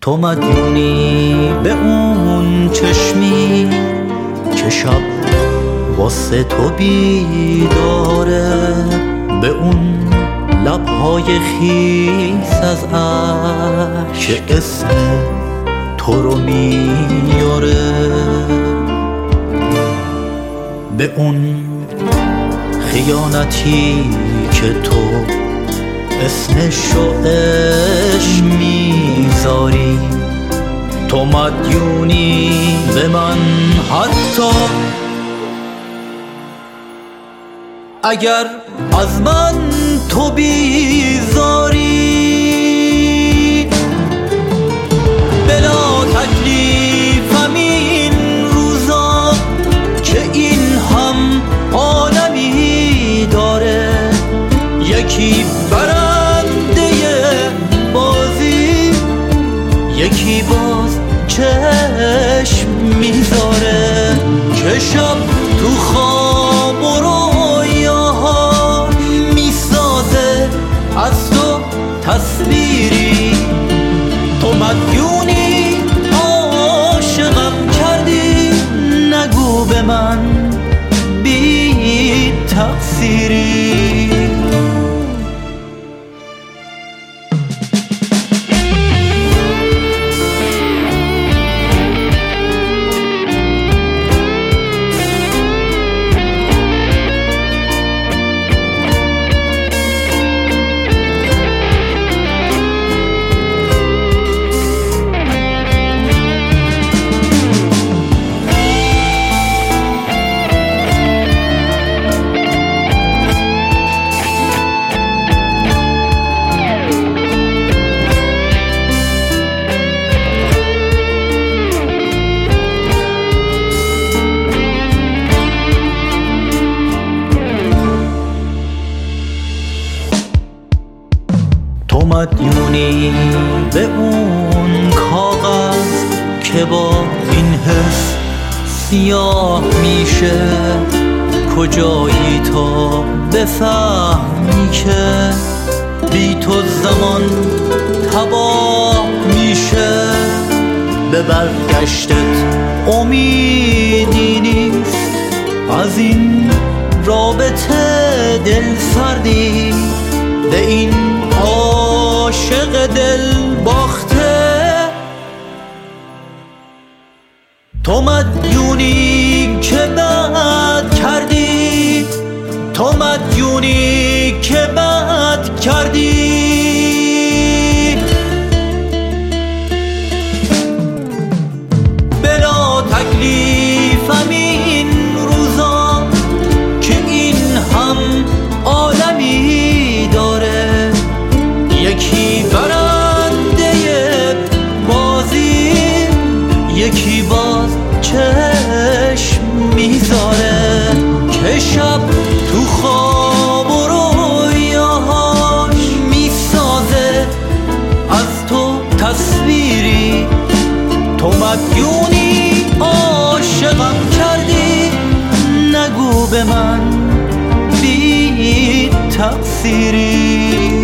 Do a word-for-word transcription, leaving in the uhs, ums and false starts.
تو مدیونی به اون چشمی که شب واسه تو بیداره، به اون لبهای خیس از عشق که اسم تو رو میاره، به اون خیانتی که تو اسمشو عشق میذاری. تو مدیونی به من حتی اگر از من تو بیزاری. بلا تکلیفم این روزا که این هم عالمی داره، یکی برنده بازی یکی باز چشم میذاره، که شب تو خواب و رویاهاش میسازه از تو تصویری. تو مدیونی عاشقم کردی، نگو به من بی تقصیری. تو مدیونی به اون کاغذ که با این حس سیاه میشه، کجایی تا بفهمی که بی تو زمان تباه میشه. به برگشتت امیدی نیست، از این رابطه دل سردی به این عاشق دل باخته. تو مدیونی که بد کردی، تو مدیونی که بد کردی. بلا تکلیفم این روزا که این هم عالمی داره، یکی برنده بازی یکی باز چشم میذاره، که شب تو خواب و رویاهاش میسازه از تو تصویری. تو مدیونی عاشقم کردی، نگو به من بی تقصیری.